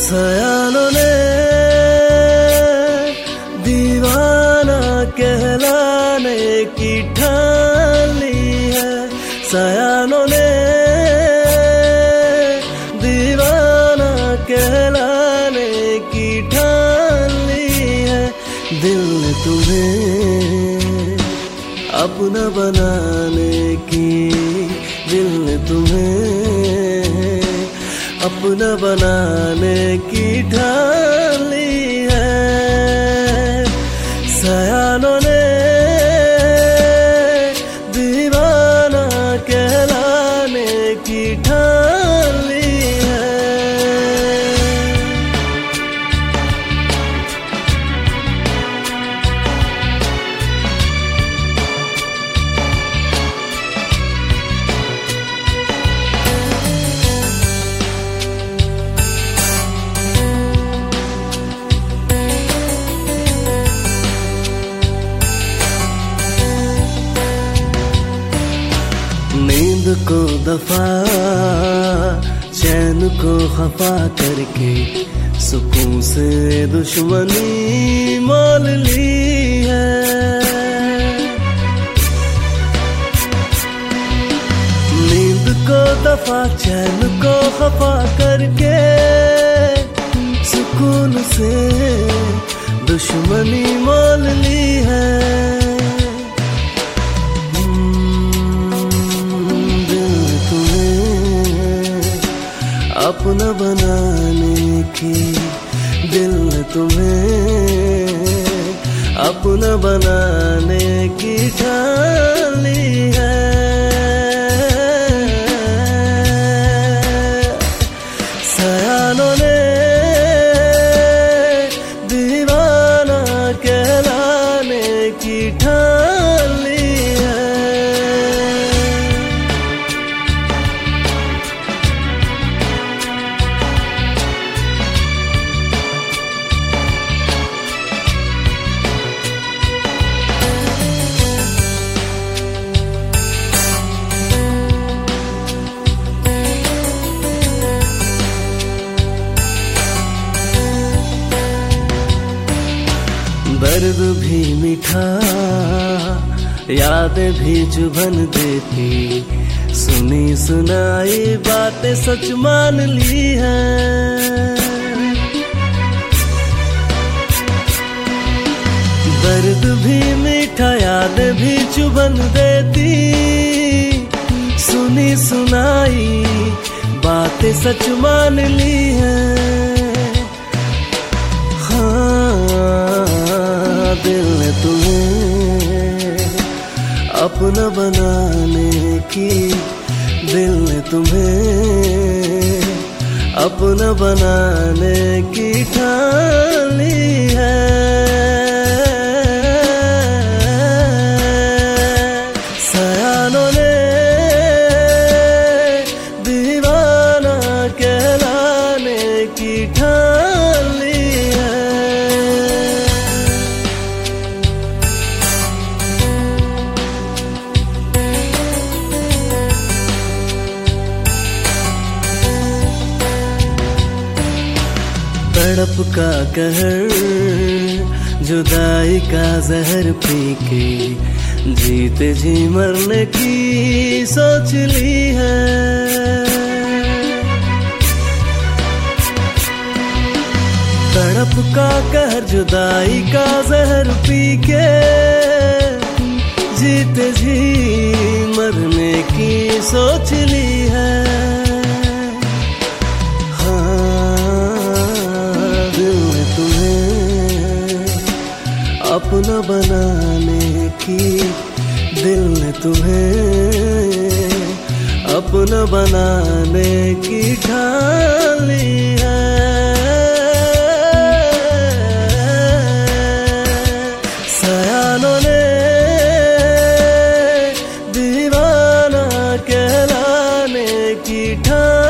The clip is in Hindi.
सयानों ने दीवाना कहलाने की ठान ली है। सयानों ने दीवाना कहलाने की ठान ली है। दिल ने तुम्हें अपना बनाने की, दिल ने तुम्हें अपना बनाने की ठान ली है। सयानों ने दीवाना कहलाने की ठान ली है। नींद को दफा चैन को खफा करके सुकून से दुश्मनी मोल ली है। नींद को दफा चैन को खफा करके सुकून से दुश्मनी मोल ली है। अपना बनाने की, दिल ने तुम्हें अपना बनाने की ठान ली है। सयानों ने दीवाना कहलाने की ठान ली है। दर्द भी मीठा, यादें भी चुभन देती, सुनी सुनाई बातें सच मान ली है। दर्द भी मीठा, यादें भी चुभन देती, सुनी सुनाई बातें सच मान ली है। दिल ने तुम्हें अपना बनाने की, दिल ने तुम्हें अपना बनाने की ठान ली है। सयानों ने दीवाना कहलाने की ठान ली है। तड़प का कहर, जुदाई का जहर पी के जीते जी मरने की सोच ली है। तड़प का कहर, जुदाई का जहर पी के जीते जी मरने की सोच ली है। अपना बनाने की, दिल ने तुम्हें अपना बनाने की ठान ली है। सयानों ने दीवाना कहलाने की ठान